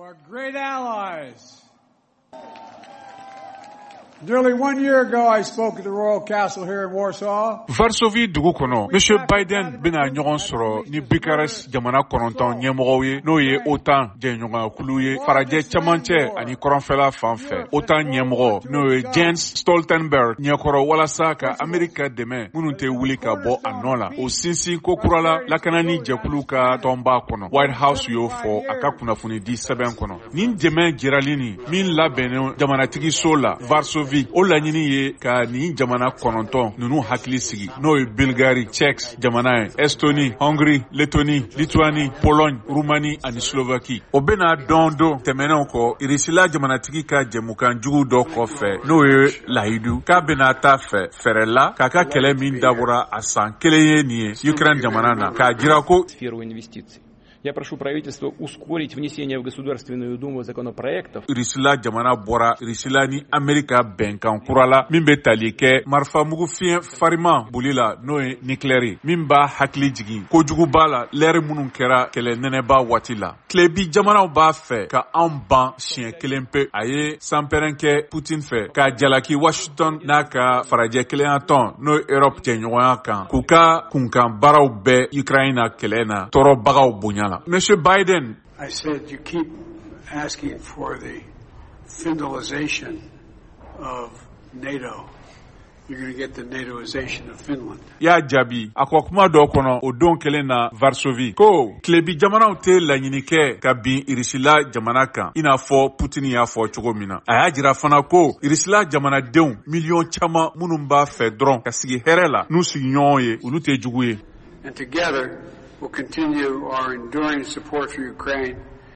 our great allies. Nearly 1 year ago, I spoke at the Royal Castle here in Warsaw. Varsovie dugu kɔnɔ, Monsieur Biden bɛna ɲɔgɔn sɔrɔ ni Bucharest jamana 9 ɲɛmɔgɔw ye n'o ye OTAN jɛɲɔgɔnkulu ye farajɛ camancɛ ani kɔrɔnfɛla fan fɛ. OTAN ɲɛmɔgɔ n'o ye Jens Stoltenberg ɲɛkɔrɔ walasa ka Amerika dɛmɛ minnu tɛ wuli ka bɔ a nɔ la. O sinsin ko kura la lakanani jɛkulu ka tɔnba kɔnɔ. White House y'o fɔ a ka kunnafoni di sɛbɛn kɔnɔ. Nin dɛmɛ jirali nin min labɛnnen jamanatigi so la Varsovie o laɲini ye ka nin jamana 9 ninnu hakili sigi n'o ye Bulgarie, Czech jamana ye, Estonie, Hongrie, Lettonie, Lituanie, Pologne, Roumanie ani Slovaquie. O bɛna dɔn tɛmɛnenw kɔ Irisila jamanatigi ka jɛmukan jugu dɔ kɔfɛ n'o ye layidu k'a bɛna ta fɛ fɛrɛ la k'a ka kɛlɛ min dabɔra a san 1 ye nin ye Ukraine jamana na k'a jira ko Я прошу правительство ускорить внесение в Государственную Думу законопроектов. Irisila jamana bɔra Irisila ni Amerika bɛnkan kura la min bɛ tali kɛ marifamugu fiɲɛ farima boli la n'o ye nucléaire min b'a hakili jigin kojugu b'a la lɛri minnu kɛra kɛlɛ nɛnɛba waati la. Tilebi jamanaw b'a fɛ ka an ban siɲɛ 1 pe a ye sanpɛrɛn kɛ Putin fɛ ka jalaki Washington n'a ka farajɛ kelenya tɔn n'o ye Europe jɛɲɔgɔnya kan k'u ka kunkan baaraw bɛɛ Ukraine na kɛlɛ na tɔɔrɔbagaw bonya la. Monsieur Biden, I said, you keep asking for the Finlandization of NATO. You're going to get the NATOization of Finland. Ya jabi, akwa kuma dɔ kɔnɔ o don kelen na Varsovie. Ko, tilebi jamanaw tɛ laɲini kɛ ka bin Irisila jamana kan, i n'a fɔ Putin y'a fɔ cogo min na. A y'a jira fana ko, Irisila jamanadenw miliyɔn caman minnu b'a fɛ dɔrɔn ka sigi hɛrɛ la, n'u sigiɲɔgɔnw ye, olu tɛ jugu ye. And together, we'll continue our enduring support for Ukraine